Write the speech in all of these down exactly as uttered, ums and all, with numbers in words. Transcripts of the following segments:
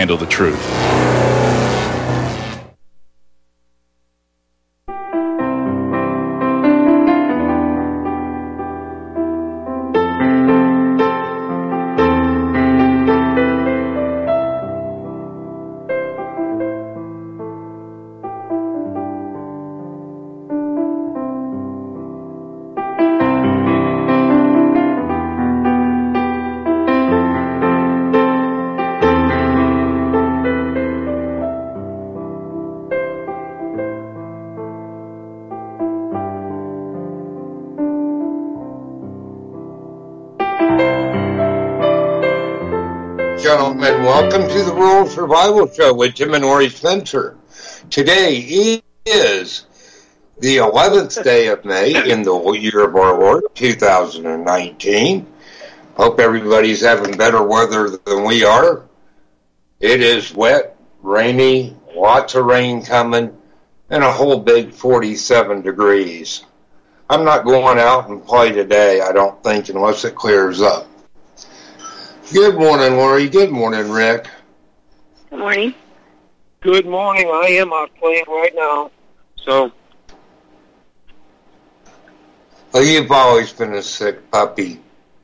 handle the truth. Gentlemen, welcome to the Rural Survival Show with Tim and Lori Spencer. Today is the eleventh day of May in the year of our Lord, two thousand nineteen. Hope everybody's having better weather than we are. It is wet, rainy, lots of rain coming, and a whole big forty-seven degrees. I'm not going out and play today, I don't think, unless it clears up. Good morning, Lori. Good morning, Rick. Good morning. Good morning. I am out playing right now. So. Oh, you've always been a sick puppy.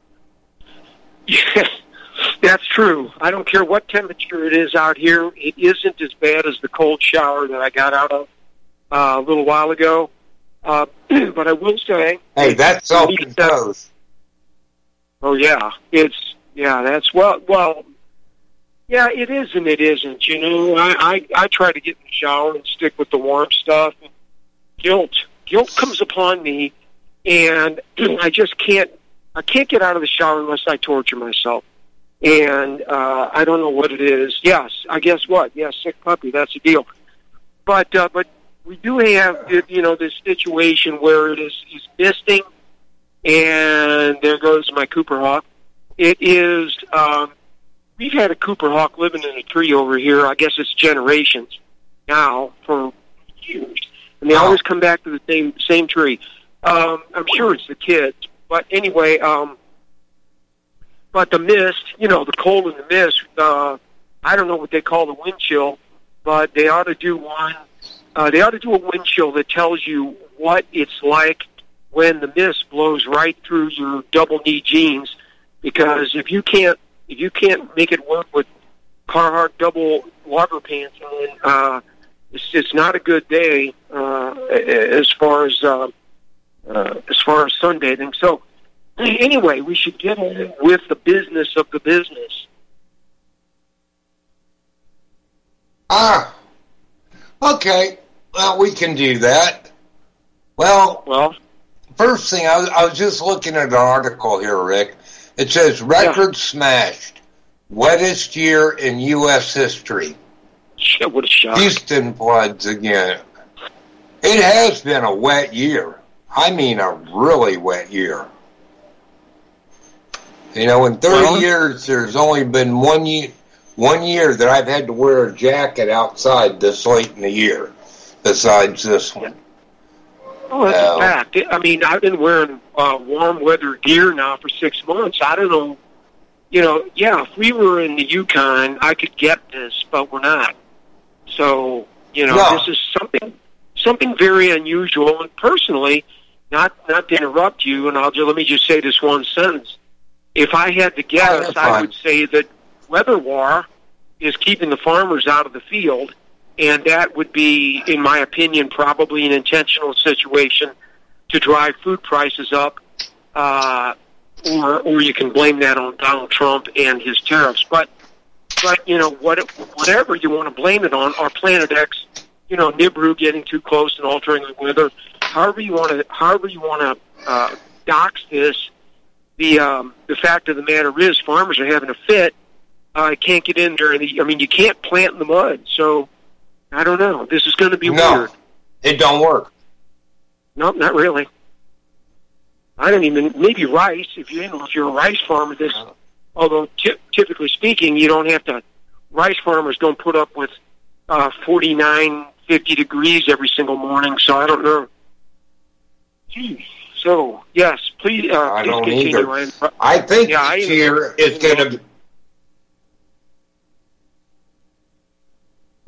Yes, that's true. I don't care what temperature it is out here. It isn't as bad as the cold shower that I got out of uh, a little while ago. Uh, but I will say... Hey, that's self-imposed. Oh, yeah. It's... Yeah, that's, well, well, yeah, it is and it isn't. You know, I, I, I try to get in the shower and stick with the warm stuff. Guilt. Guilt comes upon me, and I just can't, I can't get out of the shower unless I torture myself. And uh, I don't know what it is. Yes, I guess what? Yes, sick puppy, that's the deal. But, uh, but we do have, you know, this situation where it is, he's misting, and there goes my Cooper Hawk. It is, um, we've had a Cooper Hawk living in a tree over here, I guess it's generations now, for years. And they always come back to the same same tree. Um, I'm sure it's the kids. But anyway, um, but the mist, you know, the cold and the mist, uh, I don't know what they call the wind chill, but they ought to do one, uh, they ought to do a wind chill that tells you what it's like when the mist blows right through your double-knee jeans. Because if you can't, if you can't make it work with Carhartt double water pants on, uh, it's, it's not a good day uh, as far as uh, uh, as far as sunbathing. So anyway, we should get on with the business of the business. Ah, okay. Well, we can do that. Well, well, first thing I was, I was just looking at an article here, Rick. It says, record yeah. smashed, wettest year in U S history. Shit, what a shock. Houston floods again. It has been a wet year. I mean a really wet year. You know, in thirty well, years, there's only been one year, one year that I've had to wear a jacket outside this late in the year, besides this one. Oh, that's uh, a fact. I mean, I've been wearing uh, warm weather gear now for six months. I don't know. You know, yeah, if we were in the Yukon, I could get this, but we're not. So, you know, no. This is something something very unusual. And personally, not not to interrupt you, and I'll just, let me just say this one sentence. If I had to guess, oh, I would say that weather war is keeping the farmers out of the field. And that would be, in my opinion, probably an intentional situation to drive food prices up, uh, or or you can blame that on Donald Trump and his tariffs. But, but you know, what, whatever you want to blame it on, our Planet X, you know, Nibiru getting too close and altering the weather, however you want to, however you want to uh, dox this, the um, the fact of the matter is, farmers are having a fit. I uh, can't get in there. The, I mean, you can't plant in the mud, so. I don't know. This is going to be no, weird. It don't work. Nope, not really. I don't even, maybe rice, if you, if you're a rice farmer, this, although t- typically speaking, you don't have to, rice farmers don't put up with uh, forty-nine, fifty degrees every single morning, so I don't know. Gee. So, yes, please, uh, I please don't continue. Either. I think yeah, this I, year is going to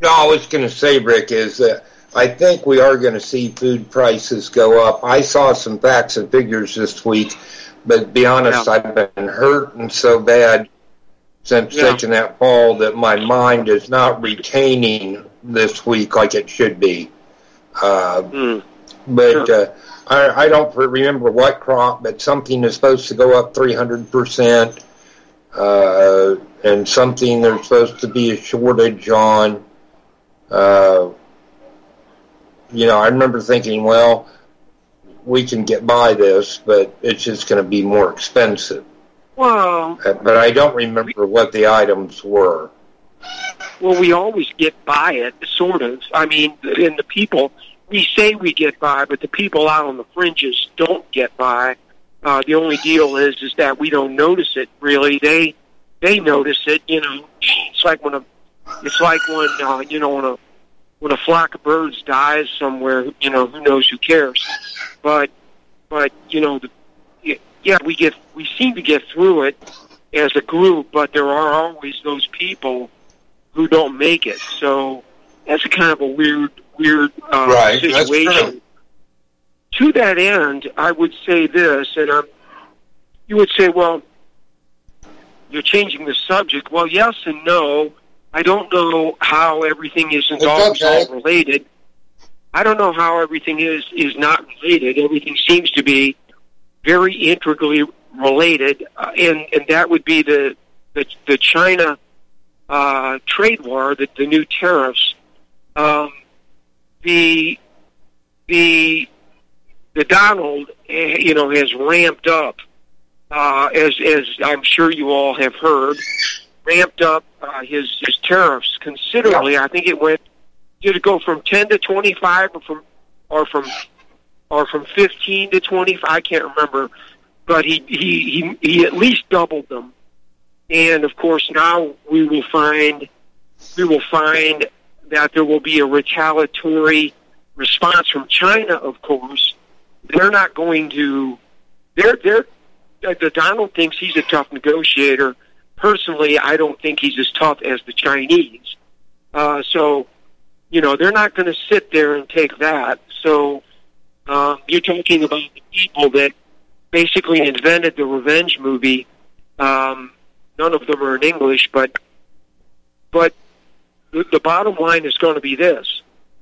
No, I was going to say, Rick, is that I think we are going to see food prices go up. I saw some facts and figures this week, but to be honest, yeah. I've been hurting so bad since yeah. taking that fall that my mind is not retaining this week like it should be. Uh, mm. But sure. uh, I, I don't remember what crop, but something is supposed to go up three hundred percent, uh, and something there's supposed to be a shortage on. Uh, you know, I remember thinking, well, we can get by this, but it's just going to be more expensive. Well, uh, but I don't remember we, what the items were. Well, we always get by it, sort of. I mean, and the people, we say we get by, but the people out on the fringes don't get by. Uh, the only deal is is that we don't notice it, really. They they notice it, you know. It's like when a, it's like when, uh, you know, when a, when a flock of birds dies somewhere, you know, who knows, who cares? But, but you know, the, yeah, we get, we seem to get through it as a group, but there are always those people who don't make it. So that's a kind of a weird, weird uh, right, situation. To that end, I would say this, and um, you would say, well, you're changing the subject. Well, yes and no. I don't know how everything isn't it's always okay. all related. I don't know how everything is is not related. Everything seems to be very intricately related, uh, and and that would be the the, the China uh, trade war, the, the new tariffs. Um, the the the Donald, you know, has ramped up, uh, as as I'm sure you all have heard, ramped up uh, his his tariffs considerably. Yeah. I think it went. Did it go from ten to twenty-five, or from, or from, or from fifteen to twenty-five? I can't remember, but he he he, he at least doubled them. And of course, now we will find we will find that there will be a retaliatory response from China. Of course, they're not going to. They're they're. The Donald thinks he's a tough negotiator. Personally, I don't think he's as tough as the Chinese. Uh, so. You know, they're not going to sit there and take that. So um, you're talking about the people that basically invented the revenge movie. Um, none of them are in English, but but the, the bottom line is going to be this.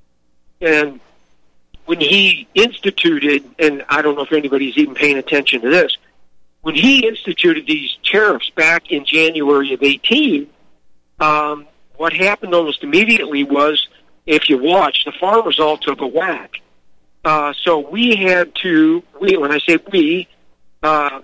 And when he instituted, and I don't know if anybody's even paying attention to this, when he instituted these tariffs back in January of eighteen, um, what happened almost immediately was, if you watch, the farmers all took a whack. Uh, so we had to, we, when I say we, uh,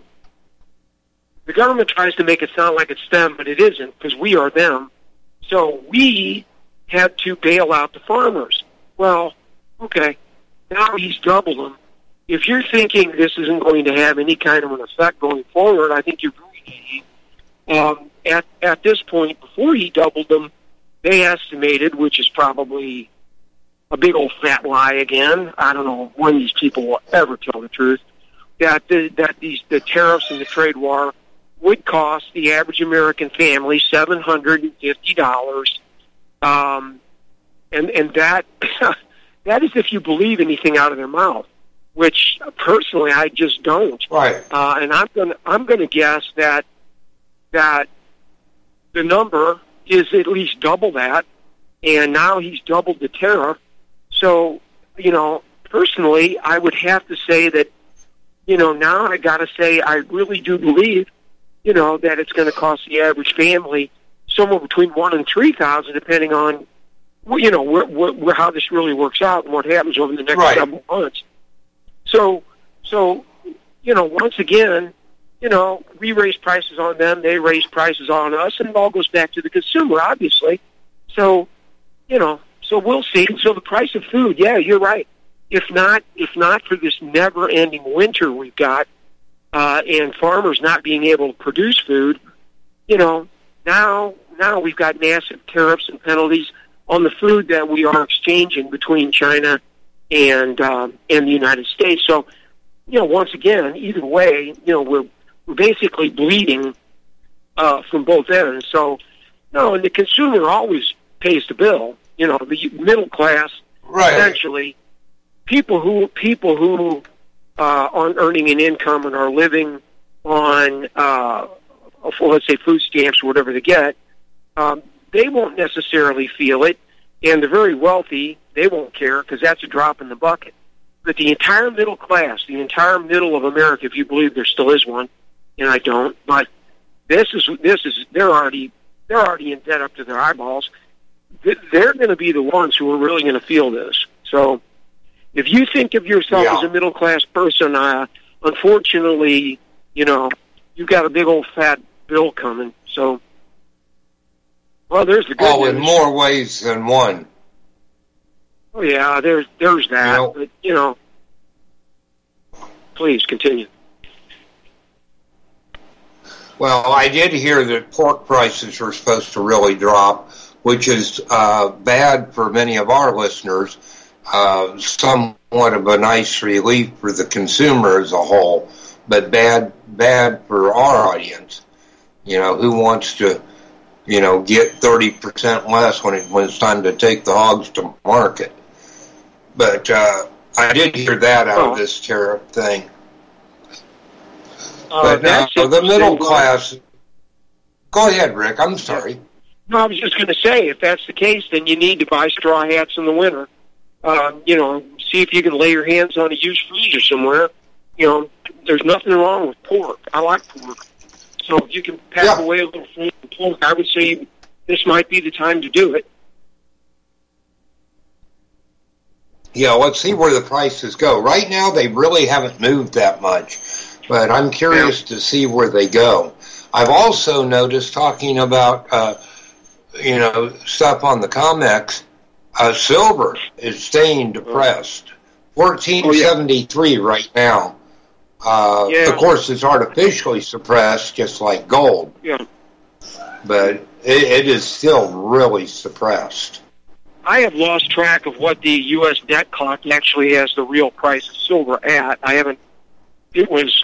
the government tries to make it sound like it's them, but it isn't, because we are them. So we had to bail out the farmers. Well, okay, now he's doubled them. If you're thinking this isn't going to have any kind of an effect going forward, I think you're very naive. Um, at, at this point, before he doubled them, they estimated, which is probably a big old fat lie again. I don't know when these people will ever tell the truth. That the, that these the tariffs and the trade war would cost the average American family seven hundred and fifty dollars, um, and and that that is if you believe anything out of their mouth. Which personally, I just don't. Right. Uh, and I'm gonna I'm gonna guess that that the number is at least double that, and now he's doubled the tariff. So, you know, personally, I would have to say that, you know, now I got to say I really do believe, you know, that it's going to cost the average family somewhere between one and three thousand, depending on, you know, where, where, how this really works out and what happens over the next right. several months. So, so, you know, once again, you know, we raise prices on them, they raise prices on us, and it all goes back to the consumer, obviously. So, you know, so we'll see. So the price of food, yeah, you're right. If not, if not for this never-ending winter we've got, uh, and farmers not being able to produce food, you know, now, now we've got massive tariffs and penalties on the food that we are exchanging between China and um, and the United States. So, you know, once again, either way, you know, we're We're basically bleeding uh, from both ends. So, no, and the consumer always pays the bill. you know, the middle class, right. essentially, people who people who uh, aren't earning an income and are living on, uh, let's say, food stamps or whatever they get, um, they won't necessarily feel it. And the very wealthy, they won't care because that's a drop in the bucket. But the entire middle class, the entire middle of America, if you believe there still is one, and I don't, but this is this is they're already they're already in debt up to their eyeballs. They're going to be the ones who are really going to feel this. So, if you think of yourself yeah. as a middle class person, uh, unfortunately, you know you've got a big old fat bill coming. So. Well, there's the good oh, news. in more ways than one. Oh, yeah, there's there's that. You know, but, you know, please continue. Well, I did hear that pork prices are supposed to really drop, which is uh, bad for many of our listeners, uh, somewhat of a nice relief for the consumer as a whole, but bad bad for our audience. You know, who wants to... you know, get thirty percent less when, it, when it's time to take the hogs to market. But uh, I did hear that out oh. of this tariff thing. Uh, but now, uh, the middle class... Go ahead, Rick. I'm sorry. No, I was just going to say, if that's the case, then you need to buy straw hats in the winter. Um, you know, see if you can lay your hands on a used freezer somewhere. You know, there's nothing wrong with pork. I like pork. So if you can pack yeah. away a little from pork, I would say this might be the time to do it. Yeah, let's see where the prices go. Right now, they really haven't moved that much, but I'm curious yeah. to see where they go. I've also noticed, talking about, uh, you know, stuff on the COMEX, uh, silver is staying depressed. fourteen seventy-three oh, yeah. right now. Uh, yeah. Of course, it's artificially suppressed, just like gold. Yeah. But it, it is still really suppressed. I have lost track of what the U S debt clock actually has the real price of silver at. I haven't... It was...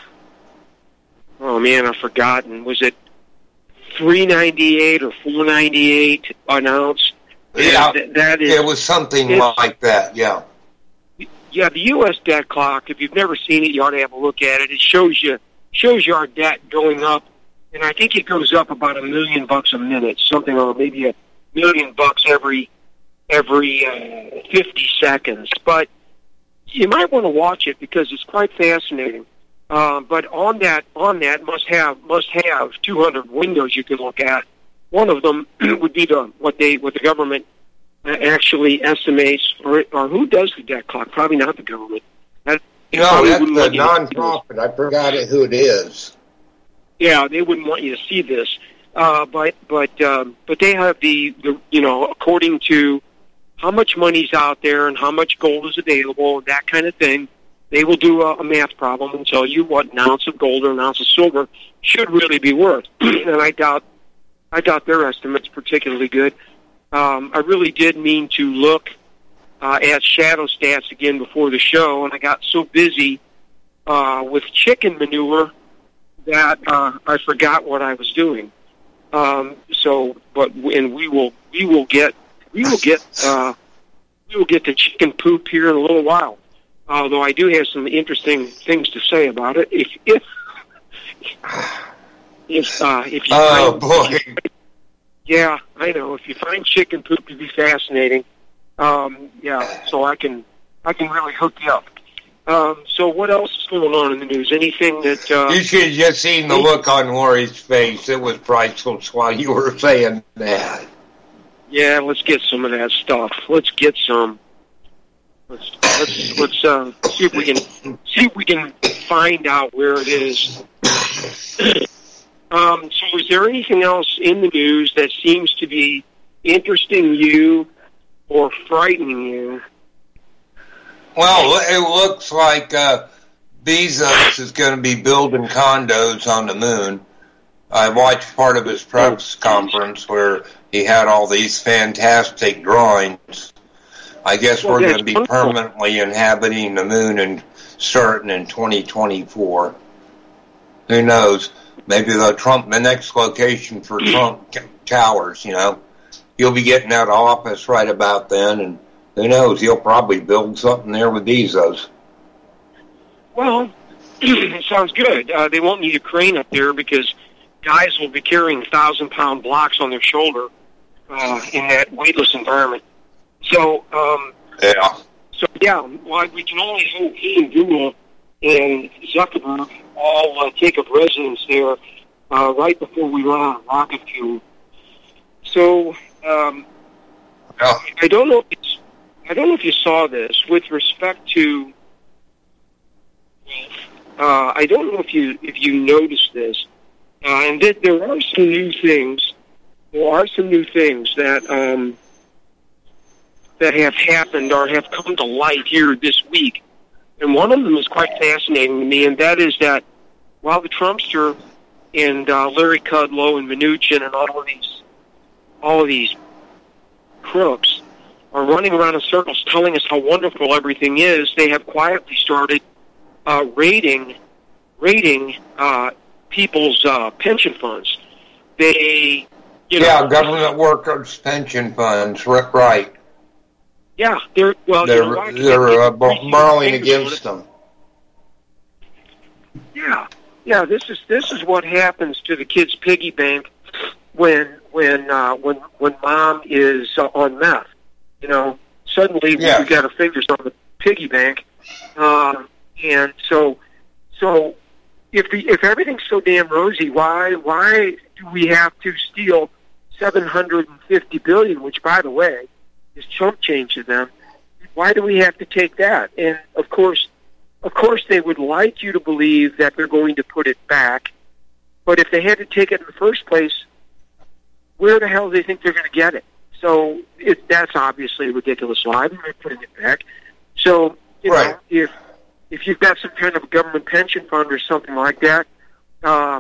Oh, man, I've forgotten. Was it three ninety-eight or four ninety-eight an ounce? Yeah, that, that is, it was something like that, yeah. Yeah, the U S debt clock, if you've never seen it, you ought to have a look at it. It shows you shows you our debt going up, and I think it goes up about a million bucks a minute, something or maybe a million bucks every every uh, fifty seconds. But you might want to watch it because it's quite fascinating. Uh, but on that on that must have must have two hundred windows you can look at. One of them would be the what they what the government actually estimates, or, or who does the debt clock? Probably not the government. That, no, that's the non-profit. I forgot it, who it is. Yeah, they wouldn't want you to see this, uh, but but um, but they have the, the you know according to how much money's out there and how much gold is available, that kind of thing. They will do a, a math problem and tell you what an ounce of gold or an ounce of silver should really be worth. And I doubt I doubt their estimate's particularly good. Um, I really did mean to look uh, at shadow stats again before the show, and I got so busy uh, with chicken manure that uh, I forgot what I was doing. Um, so, but and we will we will get we will get uh, we will get to chicken poop here in a little while. Although I do have some interesting things to say about it. If if if uh, if you oh find, boy. If you, Yeah, I know. If you find chicken poop to be fascinating, um, yeah, so I can I can really hook you up. Um, so what else is going on in the news? Anything that... Uh, you should have just seen the look on Lori's face. It was priceless while you were saying that. Yeah, let's get some of that stuff. Let's get some. Let's let's let's uh, see if we can see if we can find out where it is. Um, so is there anything else in the news that seems to be interesting you or frightening you? Well, it looks like uh, Bezos is going to be building condos on the moon. I watched part of his press conference where he had all these fantastic drawings. I guess well, we're going to be wonderful. permanently inhabiting the moon and starting in twenty twenty-four. Who knows? Maybe the Trump, the next location for Trump towers, you know, He'll be getting out of office right about then, and who knows, he'll probably build something there with Bezos. Well, it sounds good. Uh, they won't need a crane up there because guys will be carrying thousand-pound blocks on their shoulder uh, in that weightless environment. So, um, yeah. So, yeah, well, we can only hope he and Google and Zuckerberg all uh, take up residence there uh, right before we run out of rocket fuel. So, um, yeah. I don't know if it's, I don't know if you saw this with respect to. Uh, I don't know if you if you noticed this, uh, and th- there are some new things. There are some new things that um, that have happened or have come to light here this week, and one of them is quite fascinating to me, and that is that while the Trumpster and uh, Larry Kudlow and Mnuchin and all of these all of these crooks are running around in circles telling us how wonderful everything is, they have quietly started uh, raiding raiding uh, people's uh, pension funds. They, you know, yeah, government workers' pension funds, right? Yeah, they're well, they're you know, they're uh, borrowing against them. Yeah, yeah. This is this is what happens to the kids' piggy bank when when uh, when when mom is uh, on meth. You know, suddenly yeah. we've got our fingers on the piggy bank, um, and so so if the, if everything's so damn rosy, why why do we have to steal seven hundred and fifty billion? Which, by the way, is chump change to them. Why do we have to take that? And of course, of course, they would like you to believe that they're going to put it back. But if they had to take it in the first place, where the hell do they think they're going to get it? So it, that's obviously a ridiculous lie. They're putting it back. So you right. know, if if you've got some kind of a government pension fund or something like that, uh,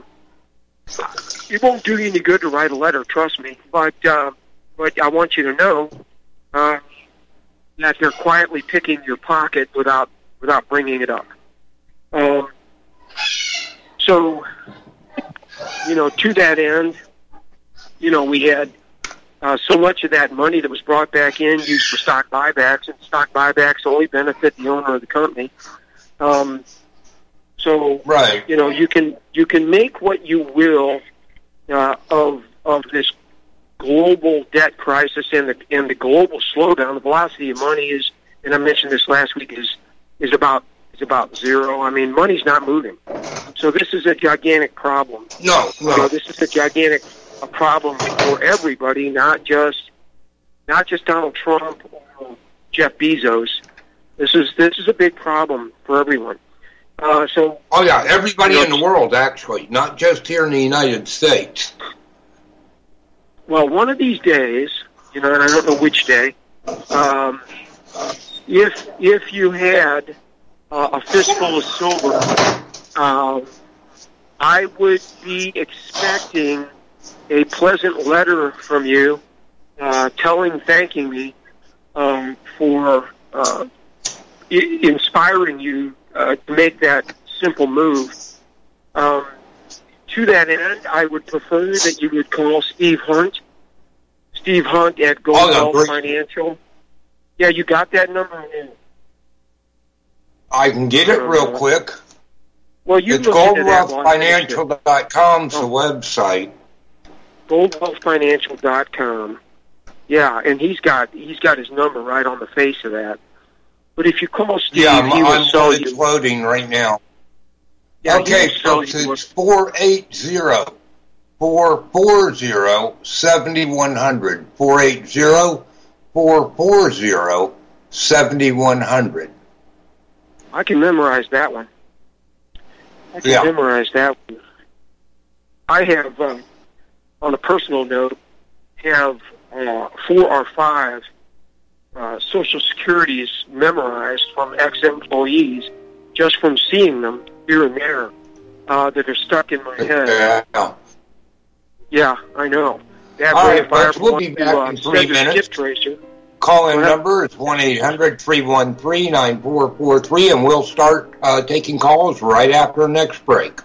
it won't do you any good to write a letter. Trust me. But uh, but I want you to know uh, that they're quietly picking your pocket without without bringing it up. Um, so you know, to that end, you know, we had. Uh, so much of that money that was brought back in used for stock buybacks, and stock buybacks only benefit the owner of the company. Um, so, right. you know, you can you can make what you will uh, of of this global debt crisis and the and the global slowdown. The velocity of money is, and I mentioned this last week, is is about is about zero. I mean, money's not moving. So this is a gigantic problem. No, no. You know, this is a gigantic. A problem for everybody, not just not just Donald Trump or Jeff Bezos. This is this is a big problem for everyone. Uh, so, oh yeah, everybody you know, in the world, actually, not just here in the United States. Well, one of these days, you know, and I don't know which day, um, if if you had uh, a fistful of silver, uh, I would be expecting a pleasant letter from you, uh, telling, thanking me um, for uh, I- inspiring you uh, to make that simple move. Um, to that end, I would prefer that you would call Steve Hunt, Steve Hunt at Gold oh, Wealth Financial. Yeah, you got that number? I can get it real quick. Well, you it's gold wealth financial dot com is the website. gold wealth financial dot com. Yeah, and he's got he's got his number right on the face of that. But if you call Steve, yeah, I'm, he will I'm, sell it's you. loading right now. Yeah, okay, folks, it's four eight zero, four four zero, seven one zero zero. four eight zero, four four zero, seven one zero zero. I can memorize that one. I can yeah. memorize that one. I have, um, on a personal note, have uh, four or five uh, Social Securities memorized from ex-employees just from seeing them here and there uh, that are stuck in my head. Yeah, yeah I know. That All way, right, if I folks, ever we'll want be to, back uh, in three send a minutes. skip tracer. Call-in number is one eight hundred, three one three, nine four four three, and we'll start uh, taking calls right after the next break.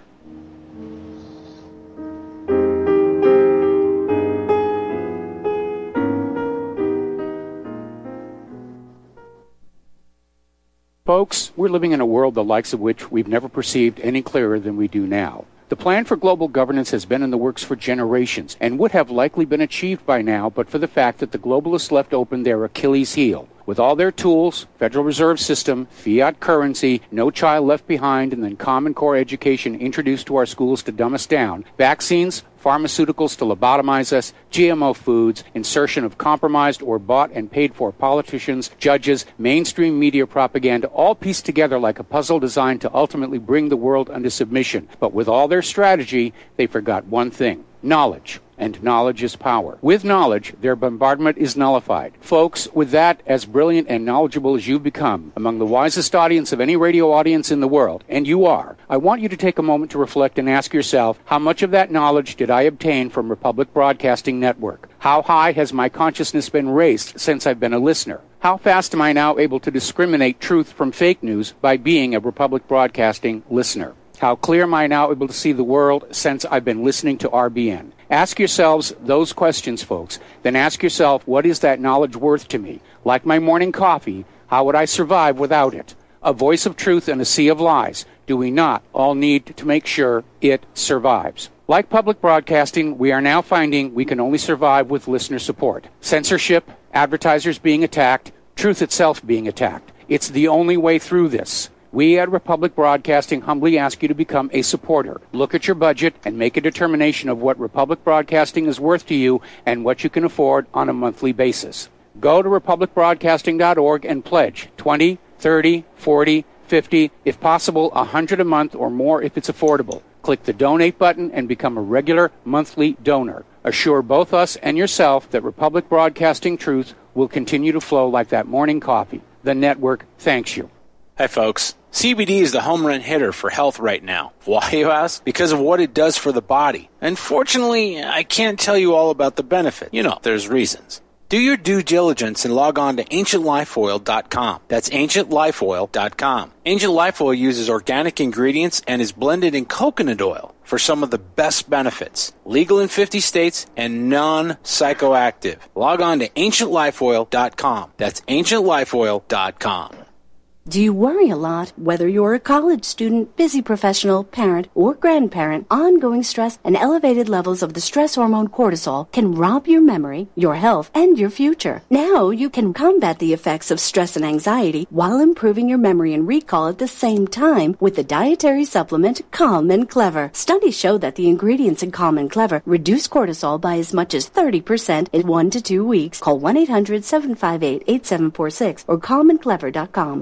Folks, we're living in a world the likes of which we've never perceived any clearer than we do now. The plan for global governance has been in the works for generations and would have likely been achieved by now but for the fact that the globalists left open their Achilles heel. With all their tools, Federal Reserve System, fiat currency, no child left behind, and then Common Core education introduced to our schools to dumb us down, vaccines, pharmaceuticals to lobotomize us, G M O foods, insertion of compromised or bought and paid for politicians, judges, mainstream media propaganda, all pieced together like a puzzle designed to ultimately bring the world under submission. But with all their strategy, they forgot one thing: knowledge. And knowledge is power. With knowledge, their bombardment is nullified. Folks, with that, as brilliant and knowledgeable as you've become, among the wisest audience of any radio audience in the world, and you are, I want you to take a moment to reflect and ask yourself, how much of that knowledge did I obtain from Republic Broadcasting Network? How high has my consciousness been raised since I've been a listener? How fast am I now able to discriminate truth from fake news by being a Republic Broadcasting listener? How clear am I now able to see the world since I've been listening to R B N? Ask yourselves those questions, folks. Then ask yourself, what is that knowledge worth to me? Like my morning coffee, how would I survive without it? A voice of truth in a sea of lies. Do we not all need to make sure it survives? Like public broadcasting, we are now finding we can only survive with listener support. Censorship, advertisers being attacked, truth itself being attacked. It's the only way through this. We at Republic Broadcasting humbly ask you to become a supporter. Look at your budget and make a determination of what Republic Broadcasting is worth to you and what you can afford on a monthly basis. Go to republic broadcasting dot org and pledge twenty, thirty, forty, fifty, if possible one hundred a month or more if it's affordable. Click the donate button and become a regular monthly donor. Assure both us and yourself that Republic Broadcasting truth will continue to flow like that morning coffee. The network thanks you. Hi, folks. C B D is the home run hitter for health right now. Why, you ask? Because of what it does for the body. Unfortunately, I can't tell you all about the benefit. You know, there's reasons. Do your due diligence and log on to ancient life oil dot com. That's ancient life oil dot com. Ancient Life Oil uses organic ingredients and is blended in coconut oil for some of the best benefits. Legal in fifty states and non-psychoactive. Log on to ancient life oil dot com. That's ancient life oil dot com. Do you worry a lot? Whether you're a college student, busy professional, parent, or grandparent, ongoing stress and elevated levels of the stress hormone cortisol can rob your memory, your health, and your future. Now you can combat the effects of stress and anxiety while improving your memory and recall at the same time with the dietary supplement Calm and Clever. Studies show that the ingredients in Calm and Clever reduce cortisol by as much as thirty percent in one to two weeks. Call one eight hundred seven five eight eight seven four six or calm and clever dot com.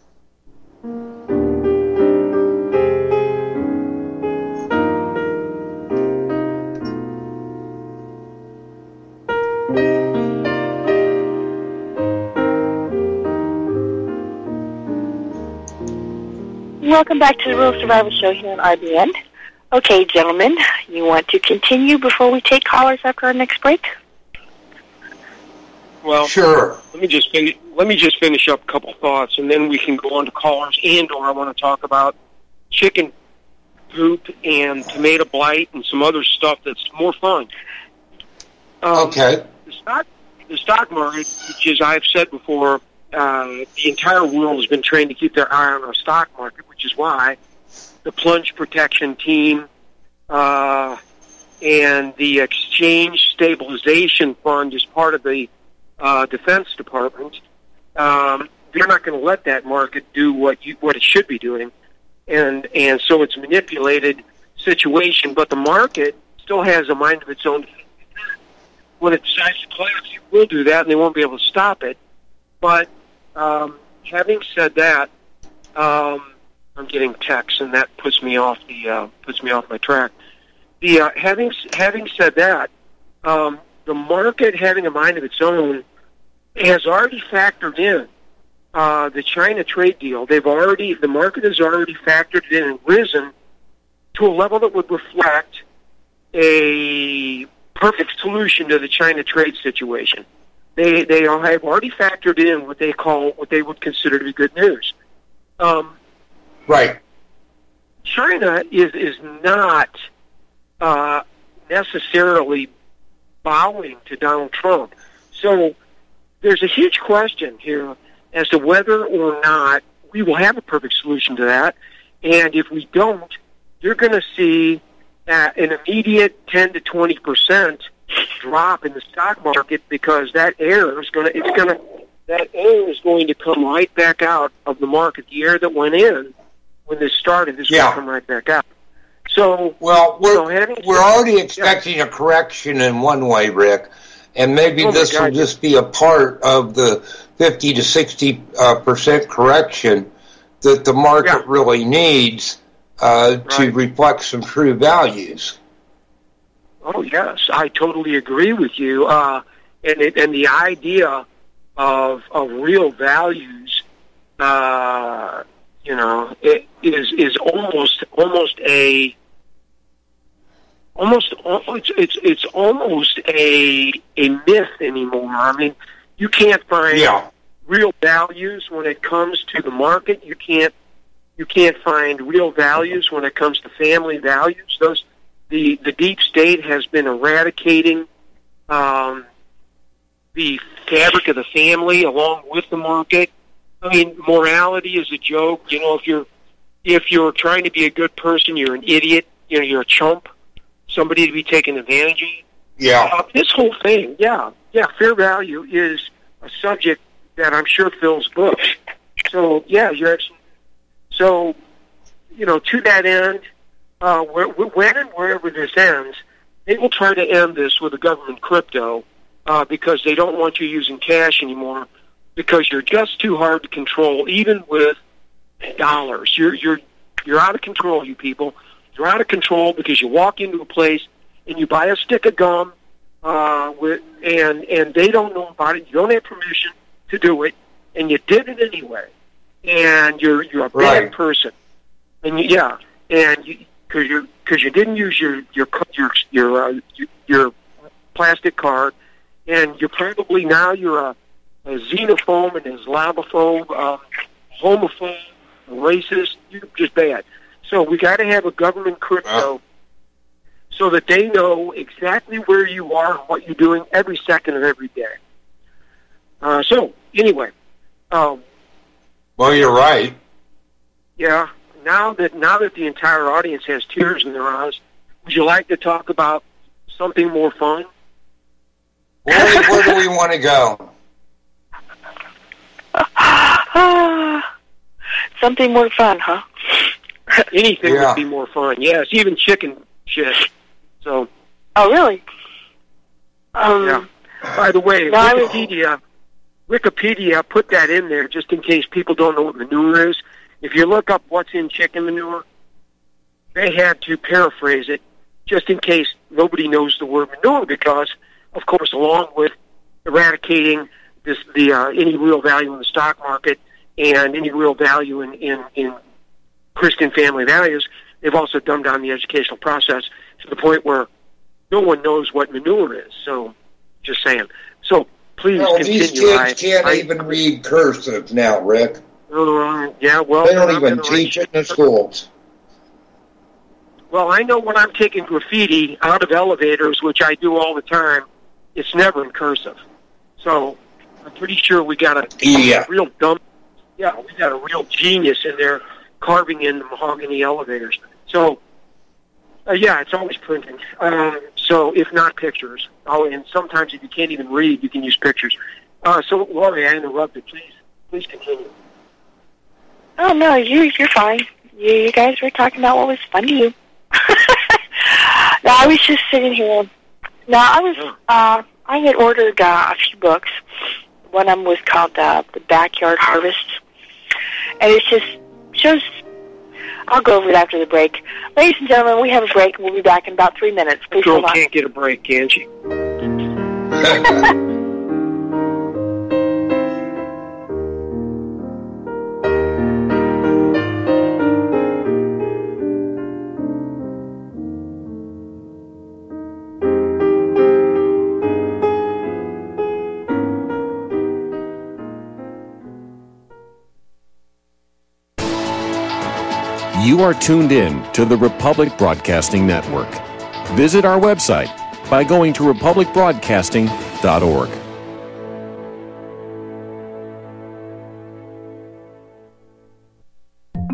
Welcome back to the Rural Survival Show here on R B N. Okay, gentlemen, you want to continue before we take callers after our next break? Well, sure. Let me just finish. Let me just finish up a couple thoughts, and then we can go on to callers. And or I want to talk about chicken poop and tomato blight and some other stuff that's more fun. Um, okay. The stock, the stock market, which is I've said before, uh, the entire world has been trained to keep their eye on our stock market, which is why the plunge protection team uh, and the exchange stabilization fund is part of the uh, Defense Department. Um, they're not going to let that market do what you, what it should be doing, and and so it's a manipulated situation. But the market still has a mind of its own. When it decides to collapse, it will do that, and they won't be able to stop it. But um, having said that, um, I'm getting texts, and that puts me off the uh, puts me off my track. The uh, having having said that, um, the market having a mind of its own has already factored in uh, the China trade deal. They've already the market has already factored it in and risen to a level that would reflect a perfect solution to the China trade situation. They they have already factored in what they call what they would consider to be good news. Um, right. China is is not uh, necessarily bowing to Donald Trump. So there's a huge question here as to whether or not we will have a perfect solution to that. And if we don't, you're going to see uh, an immediate ten to twenty percent drop in the stock market, because that air is going to, it's going to, that air is going to come right back out of the market. The air that went in when this started is yeah. going to come right back out. So, well, we're, you know, having we're said, already expecting yeah. a correction in one way, Rick, and maybe oh this God, will just be a part of the fifty to sixty uh, percent correction that the market yeah. really needs uh, right. to reflect some true values. Oh, yes, I totally agree with you. Uh, and it, and the idea of of real values, uh, you know, it is is almost almost a almost it's it's it's almost a a myth anymore. I mean, you can't find yeah. real values when it comes to the market. You can't you can't find real values when it comes to family values. Those the the deep state has been eradicating um, the fabric of the family along with the market. I mean, morality is a joke. You know, if you're if you're trying to be a good person, you're an idiot. You know, you're a chump, somebody to be taken advantage of. Yeah. Uh, this whole thing, yeah, yeah, fair value is a subject that I'm sure fills books. So, yeah, you're absolutely. So, you know, to that end, uh, where, when and wherever this ends, they will try to end this with a government crypto uh, because they don't want you using cash anymore, because you're just too hard to control, even with dollars. You're you're you're out of control, you people. You're out of control because you walk into a place and you buy a stick of gum, uh, with, and and they don't know about it. You don't have permission to do it, and you did it anyway. And you're you're a bad right. person, and you, yeah, and you because you because you didn't use your your your your, uh, your plastic card, and you're probably now you're a, a xenophobe and Islamophobe, um, homophobe, racist. You're just bad. So we got to have a government crypto wow. so that they know exactly where you are and what you're doing every second of every day. Uh, so anyway. Um, Well, you're right. Yeah. Now that now that the entire audience has tears in their eyes, would you like to talk about something more fun? Where, where do we want to go? Something more fun, huh? Anything yeah. would be more fun. Yes, even chicken shit. So. Oh, really? Um, yeah. By the way, no, Wikipedia. Wikipedia put that in there just in case people don't know what manure is. If you look up what's in chicken manure, they had to paraphrase it just in case nobody knows the word manure, because, of course, along with eradicating this, the uh, any real value in the stock market and any real value in, in, in Christian family values, they've also dumbed down the educational process to the point where no one knows what manure is. So, just saying. So, please well, continue. These kids I, can't I, even read cursive now, Rick. Uh, yeah, well, they don't I'm even teach it in the schools. Well, I know when I'm taking graffiti out of elevators, which I do all the time, it's never in cursive. So I'm pretty sure we got a yeah. real dumb, yeah, we got a real genius in there carving in the mahogany elevators. So, uh, yeah, it's always printing. Um, so if not pictures, oh, and sometimes if you can't even read, you can use pictures. Uh, so, Lori, I interrupted. Please, please continue. Oh, no, you, you're fine. You, you guys were talking about what was fun to you. No, I was just sitting here. No, I was, uh, I had ordered uh, a few books. One of them was called uh, The Backyard Harvest. And it just shows, I'll go over it after the break. Ladies and gentlemen, we have a break, and we'll be back in about three minutes. Please Girl hold on. can't get a break, can she? You are tuned in to the Republic Broadcasting Network. Visit our website by going to republic broadcasting dot org. All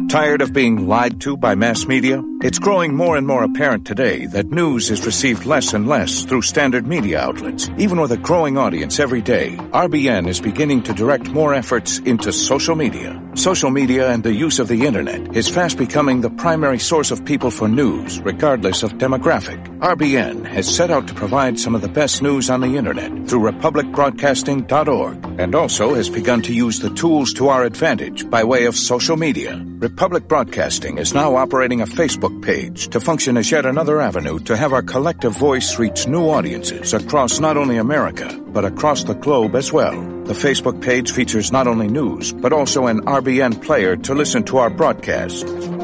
Tired of being lied to by mass media? It's growing more and more apparent today that news is received less and less through standard media outlets. Even with a growing audience every day, R B N is beginning to direct more efforts into social media. Social media and the use of the internet is fast becoming the primary source of people for news, regardless of demographic. R B N has set out to provide some of the best news on the internet through republic broadcasting dot org, and also has begun to use the tools to our advantage by way of social media. Republic Broadcasting is now operating a Facebook page to function as yet another avenue to have our collective voice reach new audiences across not only America, but across the globe as well. The Facebook page features not only news, but also an R B N player to listen to our broadcast.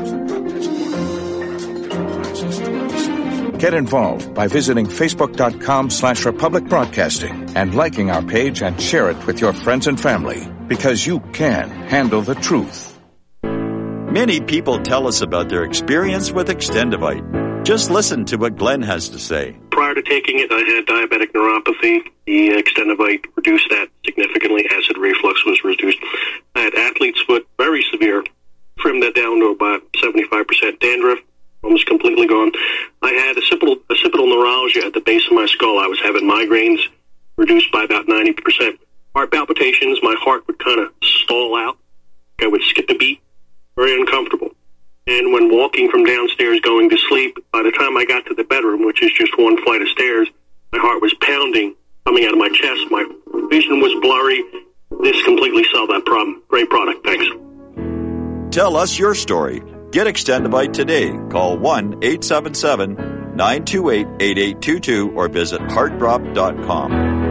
Get involved by visiting facebook.com slash Republic Broadcasting and liking our page and share it with your friends and family, because you can handle the truth. Many people tell us about their experience with Extendivite. Just listen to what Glenn has to say. Prior to taking it, I had diabetic neuropathy. The Extendivite reduced that significantly. Acid reflux was reduced. I had athlete's foot, very severe. Trimmed that down to about seventy-five percent dandruff, almost completely gone. I had occipital, occipital neuralgia at the base of my skull. I was having migraines, reduced by about ninety percent. Heart palpitations, my heart would kind of stall out. I would skip a beat. Very uncomfortable. And when walking from downstairs going to sleep, by the time I got to the bedroom, which is just one flight of stairs, my heart was pounding, coming out of my chest. My vision was blurry. This completely solved that problem. Great product. Thanks. Tell us your story. Get Extendivite today. Call one eight seven seven, nine two eight, eight eight two two or visit heart drop dot com.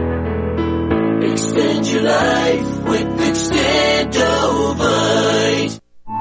Extend your life with Extendivite.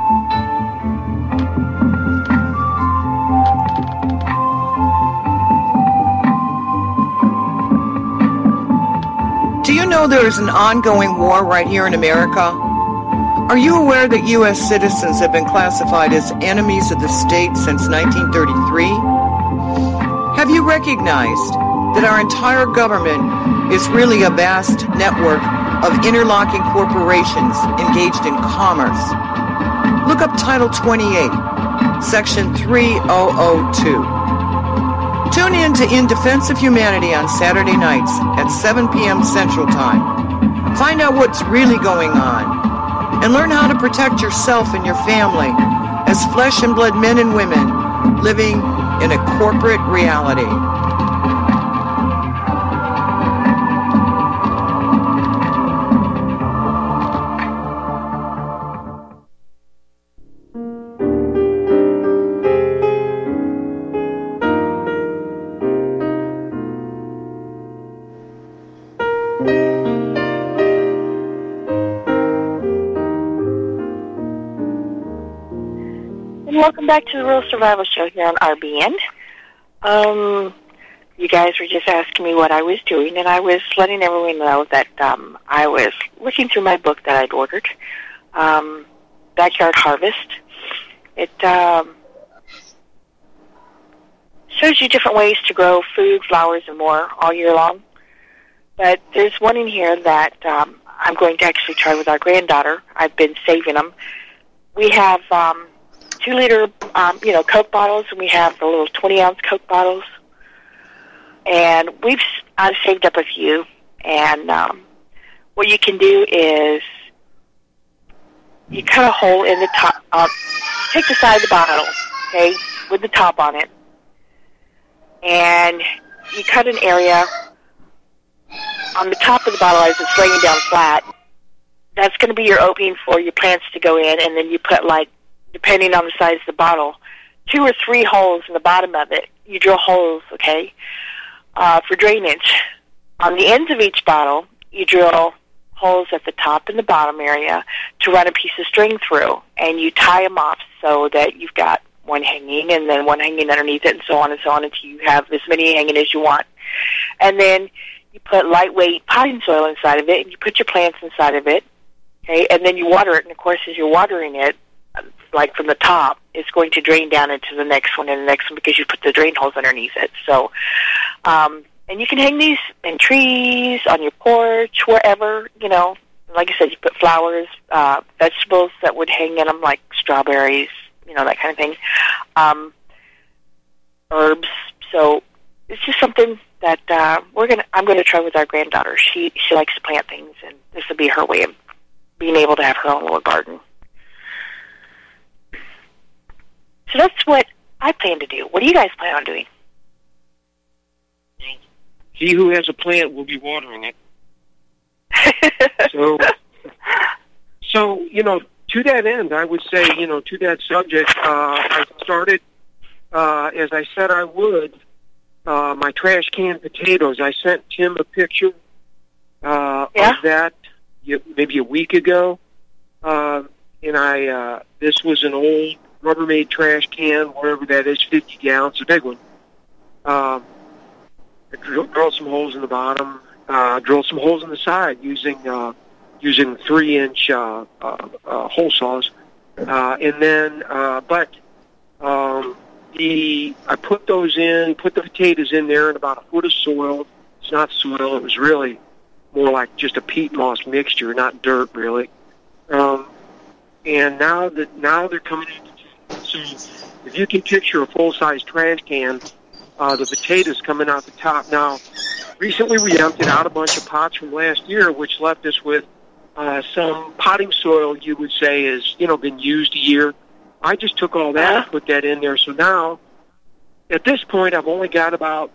Do you know there is an ongoing war right here in America? Are you aware that U S citizens have been classified as enemies of the state since nineteen thirty-three? Have you recognized that our entire government is really a vast network of interlocking corporations engaged in commerce? Look up Title twenty-eight, Section three thousand two. Tune in to In Defense of Humanity on Saturday nights at seven p.m. Central Time. Find out what's really going on and learn how to protect yourself and your family as flesh and blood men and women living in a corporate reality. Welcome back to the Real Survival Show here on R B N. Um, you guys were just asking me what I was doing, and I was letting everyone know that um, I was looking through my book that I'd ordered, um, Backyard Harvest. It um, shows you different ways to grow food, flowers, and more all year long. But there's one in here that um, I'm going to actually try with our granddaughter. I've been saving them. We have Um, two-liter, um, you know, Coke bottles, and we have the little twenty-ounce Coke bottles. And we've I've saved up a few. And um, what you can do is you cut a hole in the top. Uh, take the side of the bottle, okay, with the top on it, and you cut an area on the top of the bottle as it's laying down flat. That's going to be your opening for your plants to go in, and then you put, like, depending on the size of the bottle, two or three holes in the bottom of it. You drill holes, okay, uh, for drainage. On the ends of each bottle, you drill holes at the top and the bottom area to run a piece of string through, and you tie them off so that you've got one hanging and then one hanging underneath it, and so on and so on until you have as many hanging as you want. And then you put lightweight potting soil inside of it, and you put your plants inside of it, okay, and then you water it, and of course as you're watering it, like from the top, it's going to drain down into the next one and the next one because you put the drain holes underneath it. So, um, and you can hang these in trees, on your porch, wherever, you know, like I said, you put flowers, uh, vegetables that would hang in them, like strawberries, you know, that kind of thing, um, herbs. So it's just something that uh, we're gonna. I'm going to try with our granddaughter. She she likes to plant things, and this will be her way of being able to have her own little garden. So that's what I plan to do. What do you guys plan on doing? He who has a plant will be watering it. so, so you know, to that end, I would say, you know, to that subject, uh, I started, uh, as I said I would, uh, my trash can potatoes. I sent Tim a picture uh, yeah. of that maybe a week ago, uh, and I uh, this was an old Rubbermaid trash can, wherever that is, fifty gallons, a big one. Uh, I drilled, drilled some holes in the bottom, uh, drilled some holes in the side using uh, using three-inch uh, uh, uh, hole saws, uh, and then, uh, but um, the I put those in, put the potatoes in there in about a foot of soil. It's not soil; it was really more like just a peat moss mixture, not dirt, really. Um, and now that now they're coming in. So if you can picture a full-size trash can, uh, the potatoes coming out the top. Now, recently we emptied out a bunch of pots from last year, which left us with uh, some potting soil you would say has, you know, been used a year. I just took all that and put that in there. So now, at this point, I've only got about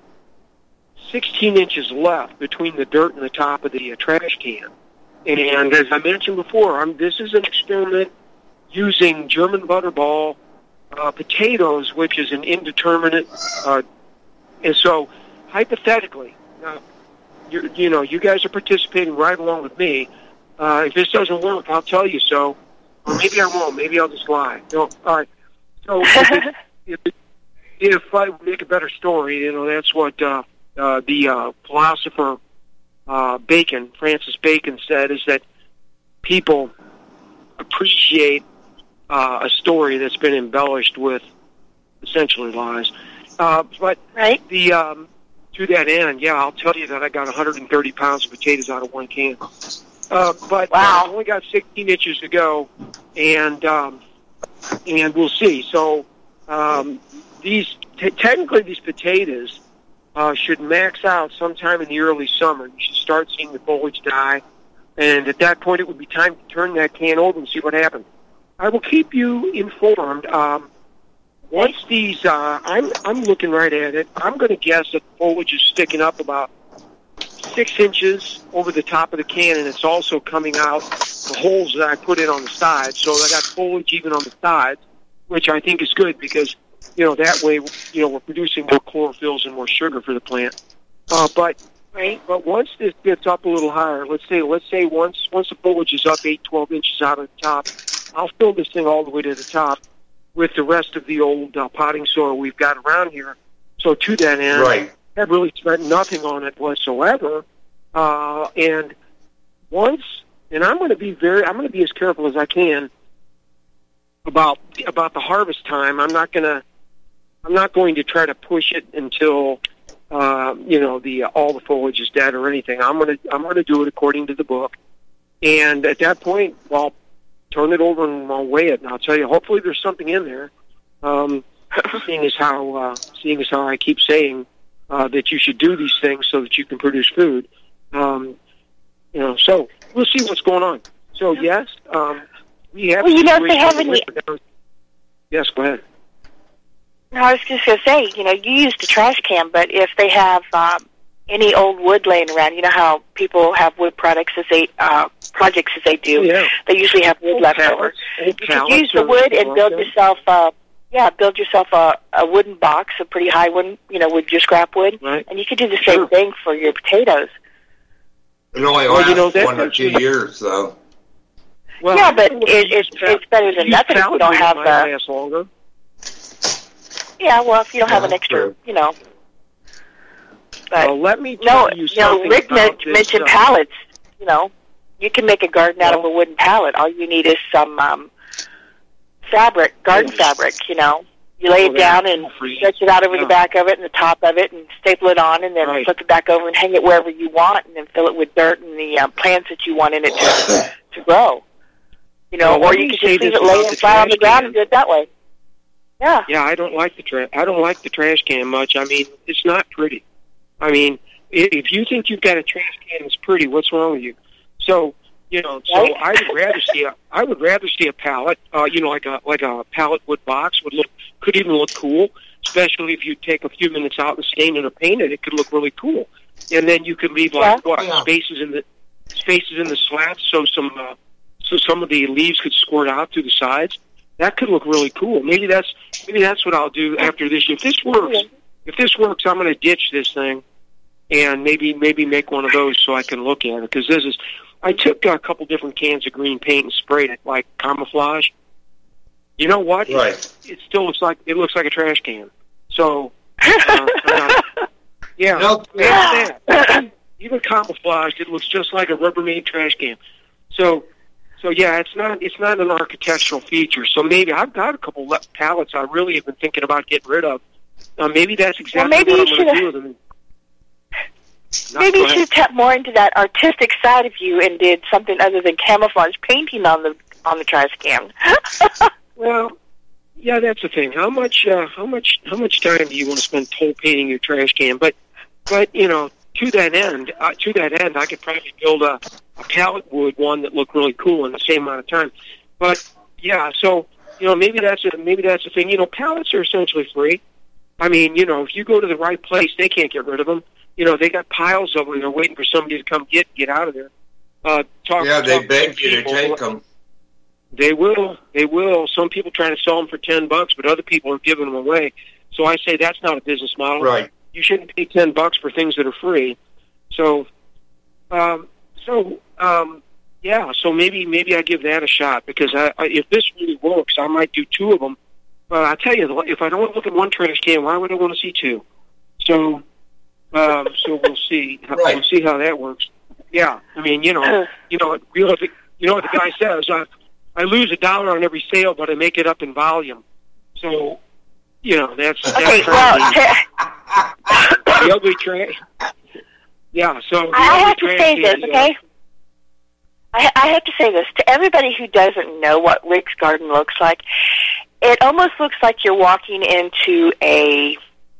sixteen inches left between the dirt and the top of the uh, trash can. And as I mentioned before, I'm, this is an experiment using German butterball uh, potatoes, which is an indeterminate. Uh, and so, hypothetically, now, you, you know, you guys are participating right along with me. Uh, if this doesn't work, I'll tell you so. Or maybe I won't. Maybe I'll just lie. No, all right. So if, it, if, it, if I make a better story, you know, that's what uh, uh, the uh, philosopher uh, Bacon, Francis Bacon, said, is that people appreciate uh, a story that's been embellished with essentially lies. Uh, but right. the um, to that end, yeah, I'll tell you that I got one hundred thirty pounds of potatoes out of one can. Uh, but wow. I've only got sixteen inches to go, and um, and we'll see. So um, these t- technically these potatoes uh, should max out sometime in the early summer. You should start seeing the foliage die, and at that point, it would be time to turn that can over and see what happens. I will keep you informed. Um, once these, uh, I'm I'm looking right at it. I'm going to guess that the foliage is sticking up about six inches over the top of the can, and it's also coming out the holes that I put in on the sides. So I got foliage even on the sides, which I think is good because, you know, that way, you know, we're producing more chlorophylls and more sugar for the plant. Uh, but right. But once this gets up a little higher, let's say let's say once once the foliage is up eight, twelve inches out of the top, I'll fill this thing all the way to the top with the rest of the old uh, potting soil we've got around here. So to that end, right. I've really spent nothing on it whatsoever. Uh, and once, and I'm going to be very, I'm going to be as careful as I can about about the harvest time. I'm not going to, I'm not going to try to push it until uh, you know the uh, all the foliage is dead or anything. I'm going to, I'm going to do it according to the book. And at that point, well, turn it over and I'll weigh it, and I'll tell you. Hopefully, there's something in there. Um, seeing as how, uh, seeing as how I keep saying uh, that you should do these things so that you can produce food. Um, you know, so we'll see what's going on. So yes, um, we have. Well, you know, if they have any. Yes, go ahead. No, I was just going to say, you know, you used a trash can, but if they have um, any old wood laying around, you know how people have wood products as they uh, projects as they do. Oh, yeah. They usually have wood old left pallets, over. Old You could use the wood and build yourself a. Yeah, build yourself a, a wooden box, a pretty high one, you know, with your scrap wood, right. And you could do the same sure. thing for your potatoes. It only well, lasts you know, that, one or two years, though. Well, yeah, but it, it's it's better than nothing if you don't have the. Last longer. Yeah, well, if you don't yeah, have an extra, true. you know. But well, let me tell no, you you know, something Rick about this, mentioned uh, pallets. You know, you can make a garden out of a wooden pallet. All you need is some um, fabric, garden yeah. fabric. You know, You lay Oh, it down and free. stretch it out over Yeah. the back of it and the top of it and staple it on and then Right. flip it back over and hang it wherever you want and then fill it with dirt and the um, plants that you want in it to, to grow. You know, Well, why or do you you could say just leave this it laying about the flat on trash the ground can? and do it that way. Yeah. Yeah, I don't like the tra- I don't like the trash can much. I mean, it's not pretty. I mean, i- if you think you've got a trash can that's pretty, what's wrong with you? So, you know, so Right? I would rather see a I would rather see a pallet. Uh, you know, like a like a pallet wood box would look could even look cool, especially if you take a few minutes out and stain it or paint it. It could look really cool, and then you could leave like Yeah. what Yeah. spaces in the spaces in the slats so some uh, so some of the leaves could squirt out through the sides. That could look really cool. Maybe that's maybe that's what I'll do after this. If this works, if this works, I'm going to ditch this thing and maybe maybe make one of those so I can look at it. Because this is, I took a couple different cans of green paint and sprayed it like camouflage. You know what? Right. It, it still looks like it looks like a trash can. So, uh, I'm not- yeah, No. that's that. Even camouflaged, it looks just like a Rubbermaid trash can. So. So yeah, it's not it's not an architectural feature. So maybe I've got a couple le- pallets I really have been thinking about getting rid of. Uh, maybe that's exactly maybe what you I'm going to should've- do with them. No, Maybe go you ahead. should have tapped more into that artistic side of you and did something other than camouflage painting on the on the trash can. Well, yeah, that's the thing. How much uh, how much how much time do you want to spend toll painting your trash can? But but you know, to that end, uh, to that end, I could probably build a, a pallet wood one that looked really cool in the same amount of time. But yeah, so you know, maybe that's a, maybe that's the thing. You know, pallets are essentially free. I mean, you know, if you go to the right place, they can't get rid of them. You know, they got piles of them. And they're waiting for somebody to come get get out of there. Uh, talk, Yeah, they talk beg to you to people. take them. They will. They will. Some people try to sell them for ten bucks, but other people are giving them away. So I say that's not a business model. Right. You shouldn't pay ten bucks for things that are free. So, um, so um, yeah. So maybe maybe I give that a shot because I, I, if this really works, I might do two of them. But I tell you, if I don't look at one trash can, why would I want to see two? So, um, so we'll see. Right. We'll see how that works. Yeah. I mean, you know, you know, you know, the, you know what the guy says. I, I lose a dollar on every sale, but I make it up in volume. So, you know, that's, that's Okay, kind well, of t- the, the ugly trash. Yeah, so the I ugly have to trash say this, can, uh, okay? I, I have to say this to everybody who doesn't know what Rick's Garden looks like. It almost looks like you're walking into a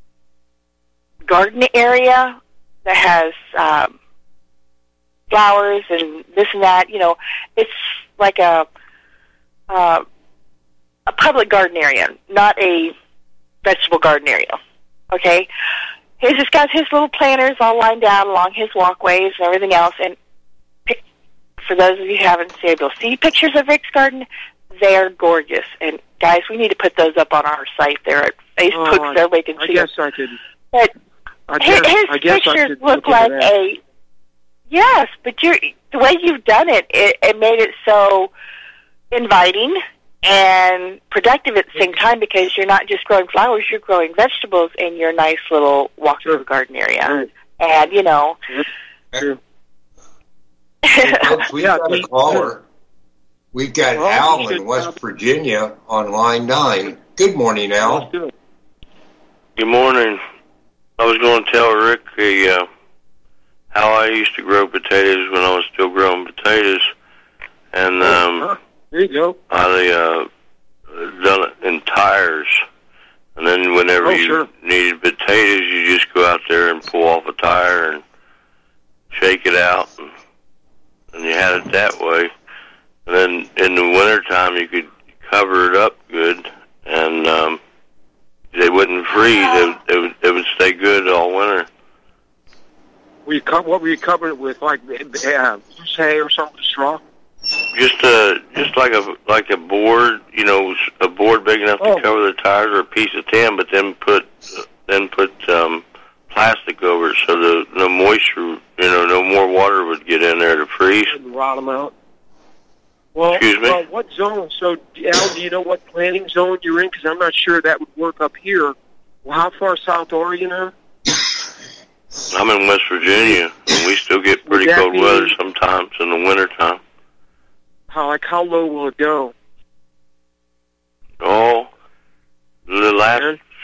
garden area that has um, flowers and this and that. You know, it's like a uh, a public garden area, not a vegetable garden area. Okay, he's just got his little planters all lined out along his walkways and everything else. And pic- for those of you who haven't been able to see pictures of Rick's Garden, they're gorgeous. And guys, we need to put those up on our site there at Facebook Oh, I- so everybody can I see guess them. I could. But I his, guess, his I guess I pictures could look look into like that. a yes, but you're the way you've done it, it, it made it so inviting and productive at the same time because you're not just growing flowers, you're growing vegetables in your nice little walk-through Sure. garden area. Right. And you know, Sure. Hey, folks, we've Yeah, got a we- caller. We've got Well, we Al should, in West uh, Virginia on line nine. Good morning, Let's Al. do it. Good morning. I was going to tell Rick the, uh, how I used to grow potatoes when I was still growing potatoes, and um, Huh. There you go. I uh, done it in tires. And then whenever Oh, you sure. needed potatoes, you just go out there and pull off a tire and shake it out, and, and you had it that way. And then in the wintertime, you could cover it up good, and um, they wouldn't freeze. They, they, would, they would stay good all winter. Were you co- what were you covering it with, like uh, loose hay or something, straw? Just uh, just like a like a board, you know, a board big enough Oh. to cover the tires, or a piece of tin, but then put then put um, plastic over it so the no moisture, you know, no more water would get in there to freeze. And rot them out. Well, Excuse me? well, what zone? So, Al, do you know what planting zone you're in? Because I'm not sure that would work up here. Well, how far south are you now? I'm in West Virginia, and we still get pretty Would that cold be- weather sometimes in the wintertime. How like how low will it go? Oh, the last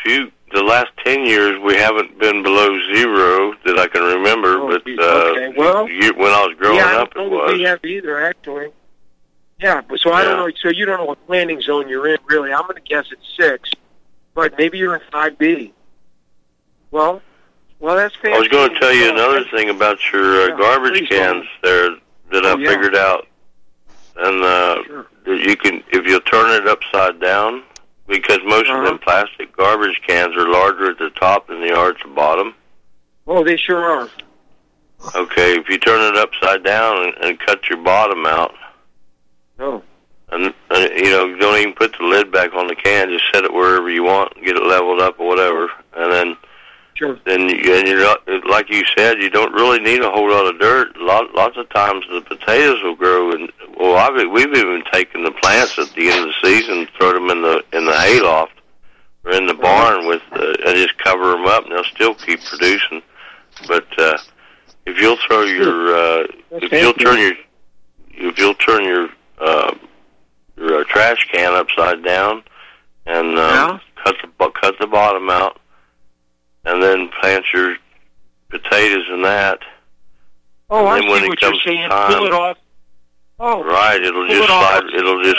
few, the last ten years, we haven't been below zero that I can remember. Oh, but geez. uh, Okay. Well, you, when I was growing yeah, up, I don't it know that was. we have either, actually. Yeah, but so I don't Yeah. know. So you don't know what planting zone you're in, really. I'm going to guess it's six, but maybe you're in five B. Well, well, that's fantastic. I was going to tell you another thing about your uh, Yeah, garbage please cans don't. there that Oh, I yeah. figured out, and uh, Sure. that you can, if you turn it upside down, because most Uh-huh. of them plastic garbage cans are larger at the top than they are at the bottom. Oh, they sure are. Okay, if you turn it upside down and, and cut your bottom out, Oh. and, and you know, don't even put the lid back on the can, just set it wherever you want, get it leveled up or whatever, and then Sure. then you, and you're not, like you said, you don't really need a whole lot of dirt. Lot, lots of times the potatoes will grow, and well, I've, we've even taken the plants at the end of the season, throw them in the in the hayloft or in the barn with, uh, and just cover them up, and they'll still keep producing. But uh, if you'll throw your, uh, if you'll turn your, if you'll turn your uh, your uh, trash can upside down and um, cut the cut the bottom out, and then plant your potatoes in that. Oh, I and then when see it what you're comes saying. time, Pull it off. Oh. right, it'll Pull just it off. slide. It'll just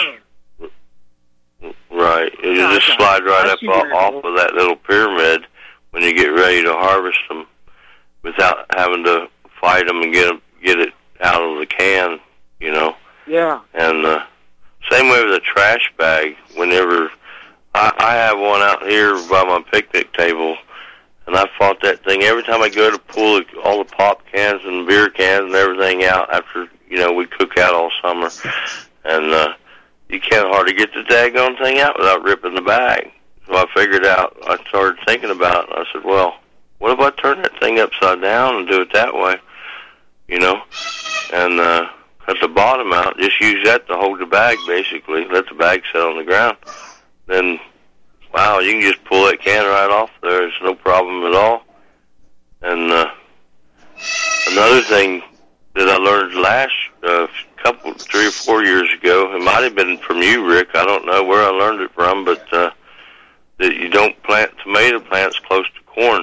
right. It'll Yeah, just I got slide it. right I up see where off, you're off of that little pyramid when you get ready to harvest them, without having to fight them and get 'em, get it out of the can. You know. Yeah. And uh, same way with a trash bag. Whenever I, I have one out here by my picnic table, and I fought that thing every time I go to pull all the pop cans and beer cans and everything out after, you know, we cook out all summer. And uh, you can't hardly get the daggone thing out without ripping the bag. So I figured out, I started thinking about it, and I said, well, what if I turn that thing upside down and do it that way? You know? And uh, cut the bottom out. Just use that to hold the bag, basically. Let the bag sit on the ground. Then, wow, you can just pull that can right off there. It's no problem at all. And uh, another thing that I learned last uh, couple, three or four years ago, it might have been from you, Rick. I don't know where I learned it from, but uh, that you don't plant tomato plants close to corn.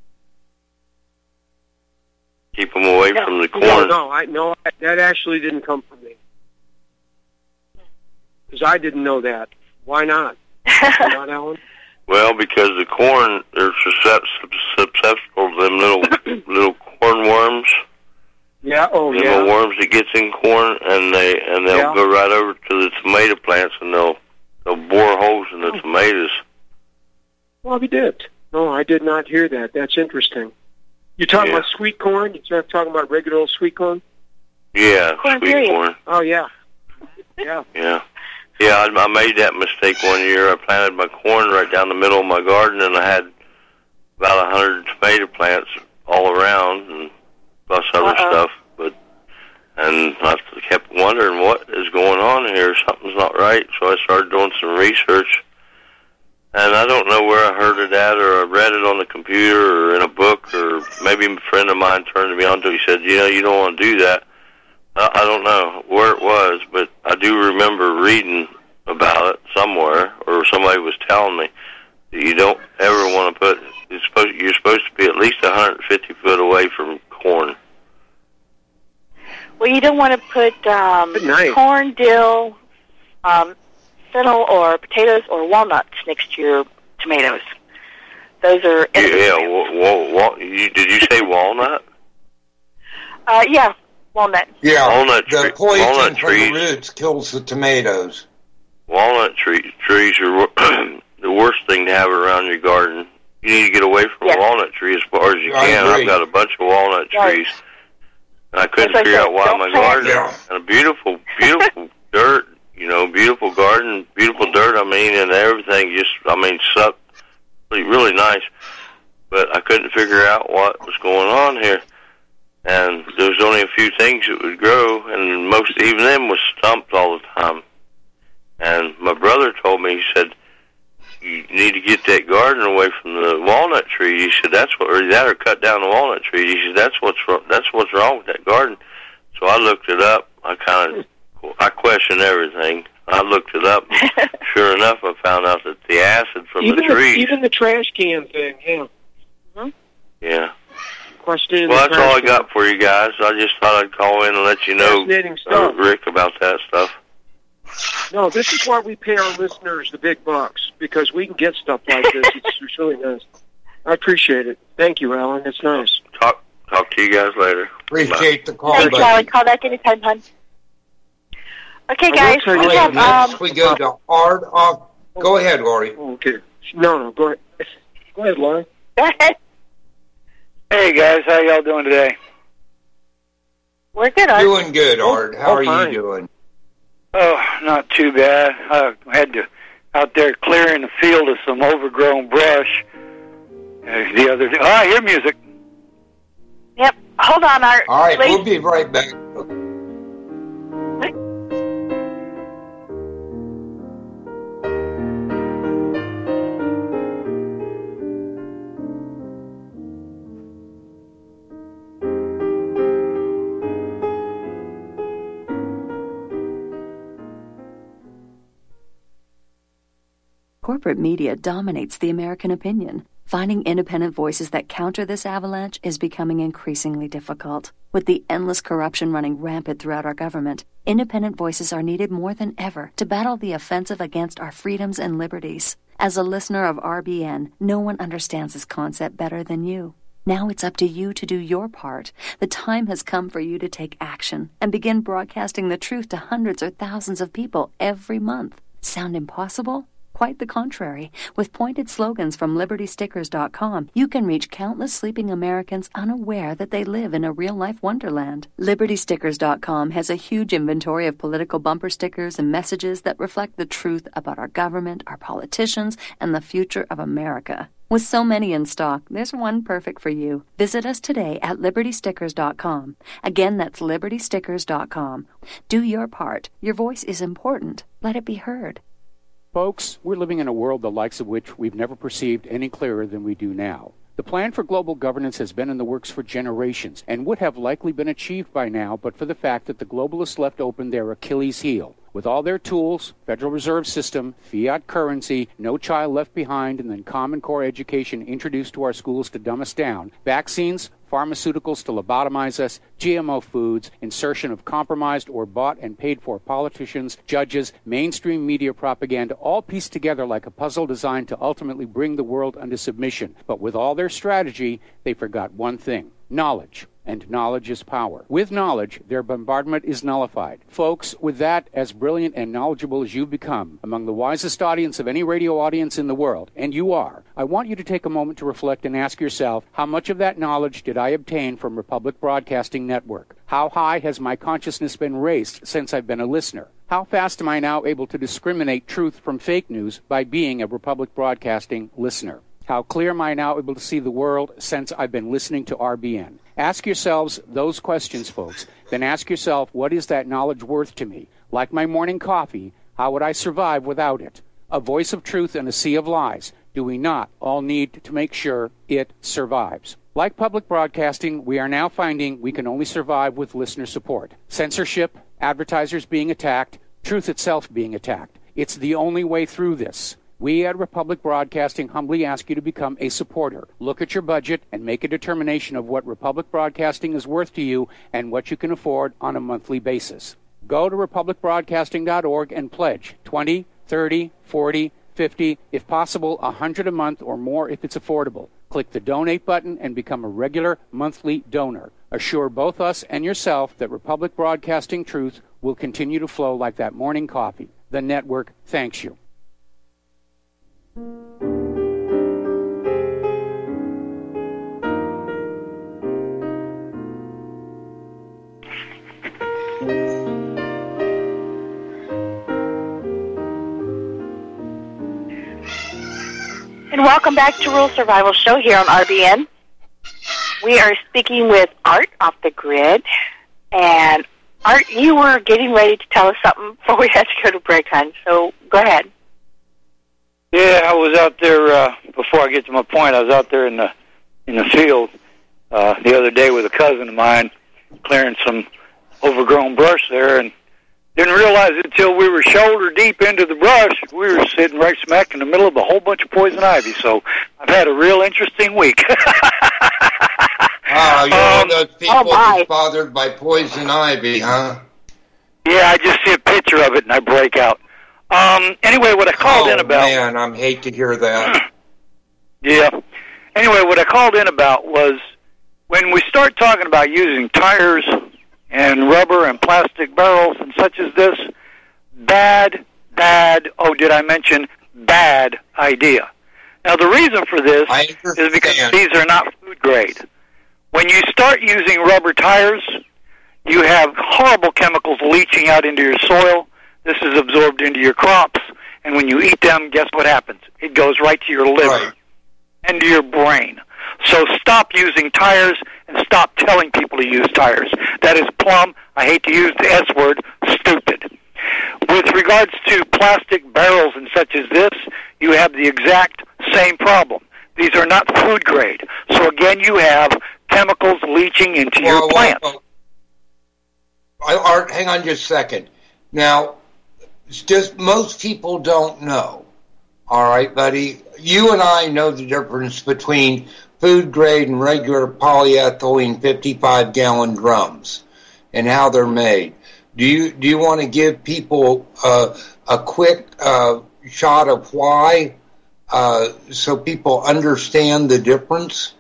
Keep them away Yeah. from the corn. No, no, I no, I, that actually didn't come from me. Because I didn't know that. Why not? Why not, Alan? Well, because the corn, they're susceptible susceptible to them little little corn worms. Yeah. Oh, little yeah. worms that gets in corn, and they and they'll Yeah. go right over to the tomato plants, and they'll they'll bore holes in the Oh. tomatoes. Well, we did. No, I did not hear that. That's interesting. You're talking Yeah. about sweet corn? You're talking about regular old sweet corn? Yeah, Corn, sweet period. corn. Oh, yeah. Yeah. Yeah, yeah. I, I made that mistake one year. I planted my corn right down the middle of my garden, and I had about a hundred tomato plants all around, and plus other Uh-oh. stuff. But and I kept wondering what is going on here. Something's not right. So I started doing some research. And I don't know where I heard it at, or I read it on the computer, or in a book, or maybe a friend of mine turned me on to it. He said, you know, you don't want to do that. I, I don't know where it was, but I do remember reading about it somewhere, or somebody was telling me that you don't ever want to put, it's supposed, you're supposed to be at least one hundred fifty foot away from corn. Well, you don't want to put um, Good night. corn, dill, um, fennel, or potatoes or walnuts next to your tomatoes. Those are Yeah, enemy yeah plants. wa- wa- wa- you, did you say walnut? Uh, yeah, walnut. Yeah, Walnut the tree- poison walnut from trees. the roots kills the tomatoes. Walnut tree, trees are wor- the worst thing to have around your garden. You need to get away from Yes. a walnut tree as far as you I can. agree. I've got a bunch of walnut Right. trees, and I couldn't That's like figure that. out why Don't my plant garden them. and a beautiful, beautiful dirt. You know, beautiful garden, beautiful dirt. I mean, and everything just, I mean, sucked really, really nice. But I couldn't figure out what was going on here. And there was only a few things that would grow, and most, even them, was stumped all the time. And my brother told me, he said, you need to get that garden away from the walnut tree. He said, that's what, or that or cut down the walnut tree. He said, that's what's wrong, that's what's wrong with that garden. So I looked it up. I kind of, I question everything. I looked it up. And sure enough, I found out that the acid from even the trees. The, even the trash can thing, yeah. Mm-hmm. Yeah. Question. Well, that's all I got for you guys. I just thought I'd call in and let you know, uh, Rick, about that stuff. No, this is why we pay our listeners the big bucks, because we can get stuff like this. It's, it's really nice. I appreciate it. Thank you, Alan. It's nice. Talk talk to you guys later. Appreciate Bye. the call. Thanks, Alan. Call back anytime, hon. Okay, guys. We We have, next um, we go to Art. Uh, go ahead, Lori. Okay. No, no, go ahead. Go ahead, Lori. Go ahead. Hey, guys. How y'all doing today? We're good, Art. Doing good, Art. How oh, are fine. you doing? Oh, not too bad. I had to out there clearing the field of some overgrown brush uh, the other day. Oh, I hear music. Yep. Hold on, Art. All right, Wait. we'll be right back. Corporate media dominates the American opinion. Finding independent voices that counter this avalanche is becoming increasingly difficult. With the endless corruption running rampant throughout our government, independent voices are needed more than ever to battle the offensive against our freedoms and liberties. As a listener of R B N, no one understands this concept better than you. Now it's up to you to do your part. The time has come for you to take action and begin broadcasting the truth to hundreds or thousands of people every month. Sound impossible? Quite the contrary. With pointed slogans from Liberty Stickers dot com, you can reach countless sleeping Americans unaware that they live in a real-life wonderland. Liberty Stickers dot com has a huge inventory of political bumper stickers and messages that reflect the truth about our government, our politicians, and the future of America. With so many in stock, there's one perfect for you. Visit us today at Liberty Stickers dot com. Again, that's Liberty Stickers dot com. Do your part. Your voice is important. Let it be heard. Folks, we're living in a world the likes of which we've never perceived any clearer than we do now. The plan for global governance has been in the works for generations and would have likely been achieved by now but for the fact that the globalists left open their Achilles heel. With all their tools, Federal Reserve System, fiat currency, no child left behind, and then Common Core education introduced to our schools to dumb us down, vaccines, pharmaceuticals to lobotomize us, G M O foods, insertion of compromised or bought and paid for politicians, judges, mainstream media propaganda, all pieced together like a puzzle designed to ultimately bring the world under submission. But with all their strategy, they forgot one thing: knowledge. And knowledge is power. With knowledge, their bombardment is nullified. Folks, with that, as brilliant and knowledgeable as you've become, among the wisest audience of any radio audience in the world, and you are, I want you to take a moment to reflect and ask yourself, how much of that knowledge did I obtain from Republic Broadcasting Network? How high has my consciousness been raised since I've been a listener? How fast am I now able to discriminate truth from fake news by being a Republic Broadcasting listener? How clear am I now able to see the world since I've been listening to R B N? Ask yourselves those questions, folks. Then ask yourself, what is that knowledge worth to me? Like my morning coffee, how would I survive without it? A voice of truth in a sea of lies. Do we not all need to make sure it survives? Like public broadcasting, we are now finding we can only survive with listener support. Censorship, advertisers being attacked, truth itself being attacked. It's the only way through this. We at Republic Broadcasting humbly ask you to become a supporter. Look at your budget and make a determination of what Republic Broadcasting is worth to you and what you can afford on a monthly basis. Go to Republic Broadcasting dot org and pledge twenty, thirty, forty, fifty, if possible, one hundred a month or more if it's affordable. Click the donate button and become a regular monthly donor. Assure both us and yourself that Republic Broadcasting truth will continue to flow like that morning coffee. The network thanks you. And welcome back to Rural Survival Show here on R B N. We are speaking with Art off the grid. And Art, you were getting ready to tell us something before we had to go to break time, so go ahead. Yeah, I was out there, uh, before I get to my point, I was out there in the in the field uh, the other day with a cousin of mine, clearing some overgrown brush there, and Didn't realize it until we were shoulder deep into the brush. We were sitting right smack in the middle of a whole bunch of poison ivy. So I've had a real interesting week. Oh, you're um, one of those people oh that's bothered by poison ivy, huh? Yeah, I just see a picture of it and I break out. Um, anyway, what I called oh, in about... Oh, man, I hate to hear that. Yeah. Anyway, what I called in about was when we start talking about using tires and rubber and plastic barrels and such as this, bad, bad, oh, did I mention bad idea. Now, the reason for this is because these are not food grade. When you start using rubber tires, you have horrible chemicals leaching out into your soil. This is absorbed into your crops, and when you eat them, guess what happens? It goes right to your liver right. and to your brain. So stop using tires and stop telling people to use tires. That is plumb, I hate to use the S word, stupid. With regards to plastic barrels and such as this, you have the exact same problem. These are not food grade. So again, you have chemicals leaching into well, your plants. Well, well, Art, hang on just a second. Now, it's just most people don't know. All right, buddy? You and I know the difference between food grade and regular polyethylene fifty-five gallon drums and how they're made. Do you do you want to give people uh, a quick uh, shot of why uh, so people understand the difference?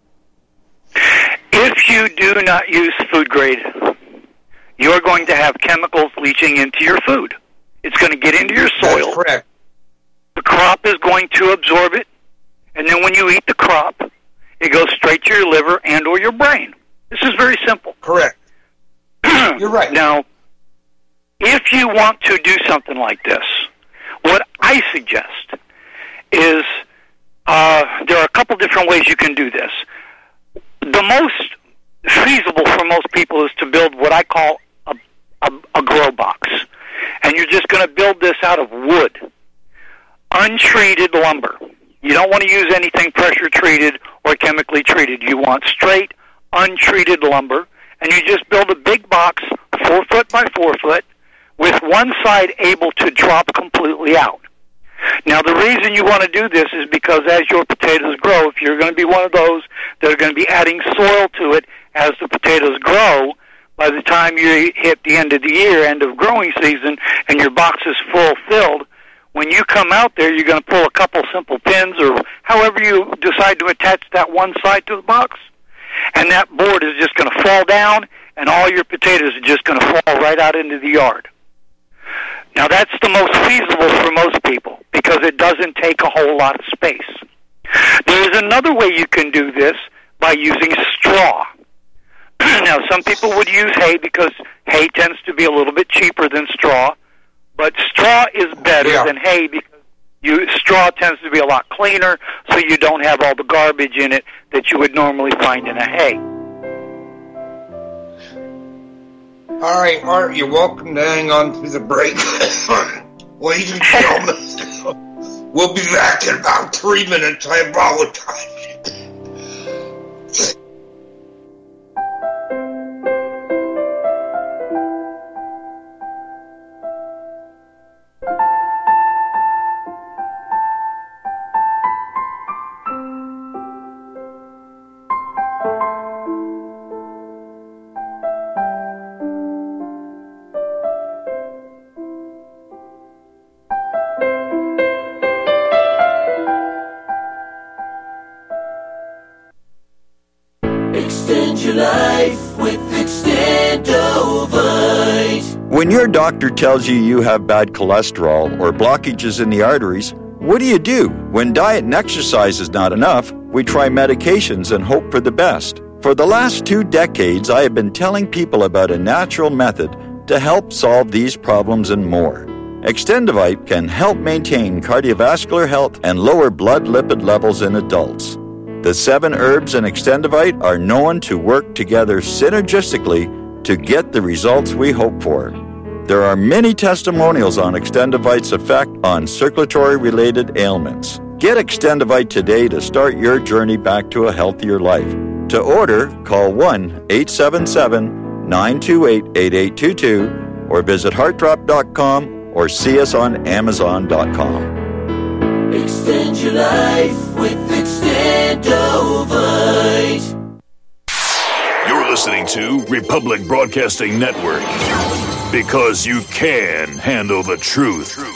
If you do not use food grade, you're going to have chemicals leaching into your food. It's going to get into your soil. That's correct. The crop is going to absorb it, and then when you eat the crop, it goes straight to your liver and or your brain. This is very simple. Correct. You're right. Now, if you want to do something like this, what I suggest is uh, there are a couple different ways you can do this. The most feasible for most people is to build what I call a, a, a grow box. And you're just going to build this out of wood, untreated lumber. You don't want to use anything pressure treated or chemically treated. You want straight, untreated lumber. And you just build a big box, four foot by four foot, with one side able to drop completely out. Now, the reason you want to do this is because as your potatoes grow, if you're going to be one of those that are going to be adding soil to it as the potatoes grow, by the time you hit the end of the year, end of growing season, and your box is full filled, when you come out there, you're going to pull a couple simple pins or however you decide to attach that one side to the box, and that board is just going to fall down, and all your potatoes are just going to fall right out into the yard. Now, that's the most feasible for most people because it doesn't take a whole lot of space. There is another way you can do this by using straw. Now, some people would use hay because hay tends to be a little bit cheaper than straw, but straw is better yeah. than hay because you, straw tends to be a lot cleaner, so you don't have all the garbage in it that you would normally find in a hay. All right, Art, you're welcome to hang on through the break. Ladies and gentlemen, we'll be back in about three minutes. I apologize. Extend your life with Extendovite. When your doctor tells you you have bad cholesterol or blockages in the arteries, what do you do? When diet and exercise is not enough, we try medications and hope for the best. For the last two decades, I have been telling people about a natural method to help solve these problems and more. Extendovite can help maintain cardiovascular health and lower blood lipid levels in adults. The seven herbs in Extendovite are known to work together synergistically to get the results we hope for. There are many testimonials on Extendovite's effect on circulatory-related ailments. Get Extendovite today to start your journey back to a healthier life. To order, call one eight seven seven, nine two eight, eight eight two two or visit heart drop dot com or see us on amazon dot com. Extend your life with Extendovite. You're listening to Republic Broadcasting Network, because you can handle the truth.